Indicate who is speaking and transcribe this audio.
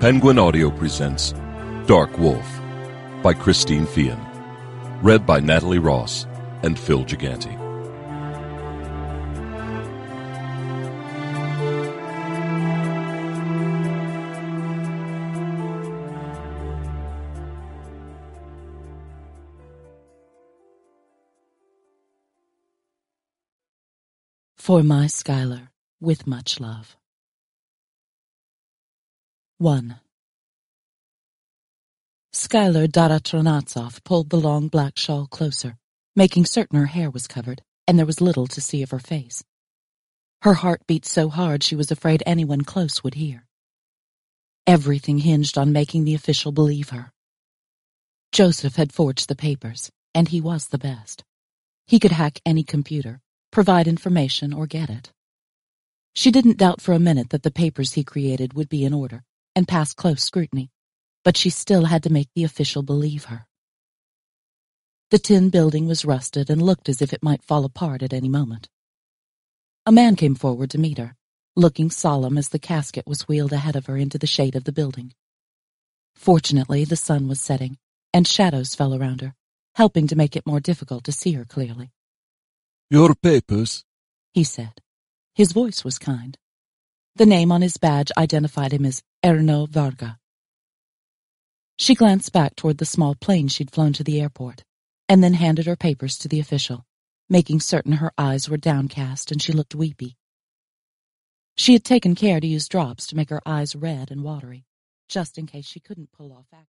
Speaker 1: Penguin Audio presents Dark Wolf by Christine Feehan. Read by Natalie Ross and Phil Giganti.
Speaker 2: For my Skylar, with much love. 1. Skylar Daratronatsov pulled the long black shawl closer, making certain her hair was covered and there was little to see of her face. Her heart beat so hard she was afraid anyone close would hear. Everything hinged on making the official believe her. Joseph had forged the papers, and he was the best. He could hack any computer, provide information, or get it. She didn't doubt for a minute that the papers he created would be in order and pass close scrutiny, but she still had to make the official believe her. The tin building was rusted and looked as if it might fall apart at any moment. A man came forward to meet her, looking solemn as the casket was wheeled ahead of her into the shade of the building. Fortunately, the sun was setting, and shadows fell around her, helping to make it more difficult to see her clearly.
Speaker 3: "Your papers,"
Speaker 2: he said. His voice was kind. The name on his badge identified him as Erno Varga. She glanced back toward the small plane she'd flown to the airport, and then handed her papers to the official, making certain her eyes were downcast and she looked weepy. She had taken care to use drops to make her eyes red and watery, just in case she couldn't pull off acting.